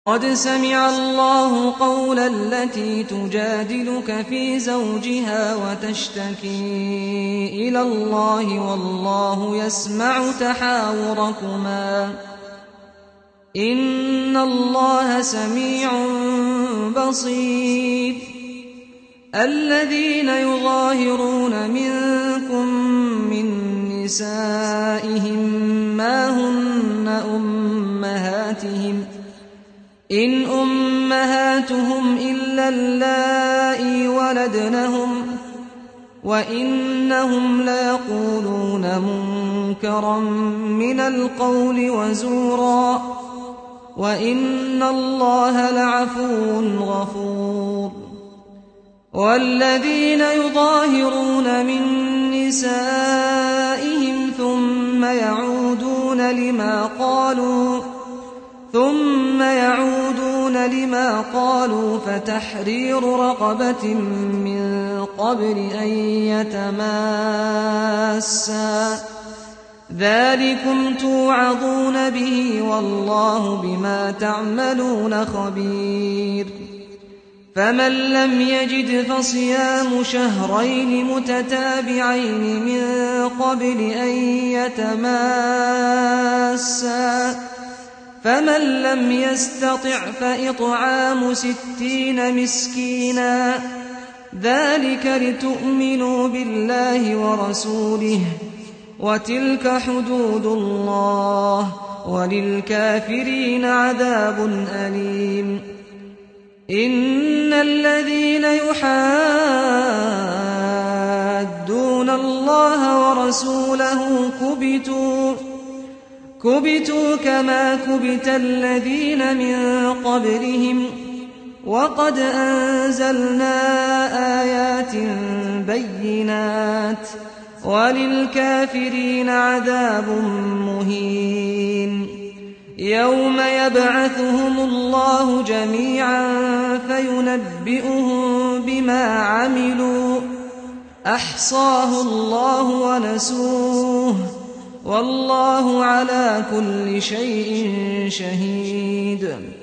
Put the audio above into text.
قد سمع الله قول التي تجادلك في زوجها وتشتكي إلى الله والله يسمع تحاوركما إن الله سميع بصير. الذين يظاهرون منكم من نسائهم ما هن أمهاتهم إن أمهاتهم إلا اللائي ولدنهم وإنهم ليقولون منكرا من القول وزورا وإن الله لعفو غفور. والذين يظاهرون من نسائهم ثم يعودون لما قالوا فتحرير رقبة من قبل أن يتماسا ذلكم توعظون به والله بما تعملون خبير. فمن لم يجد فصيام شهرين متتابعين من قبل أن يتماسا فمن لم يستطع فإطعام 60 مسكينا ذلك لتؤمنوا بالله ورسوله وتلك حدود الله وللكافرين عذاب أليم. إن الذين يحادون الله ورسوله كبتوا كما كبت الذين من قبلهم وقد أنزلنا آيات بينات وللكافرين عذاب مهين. يوم يبعثهم الله جميعا فينبئهم بما عملوا أحصاه الله ونسوه والله على كل شيء شهيد.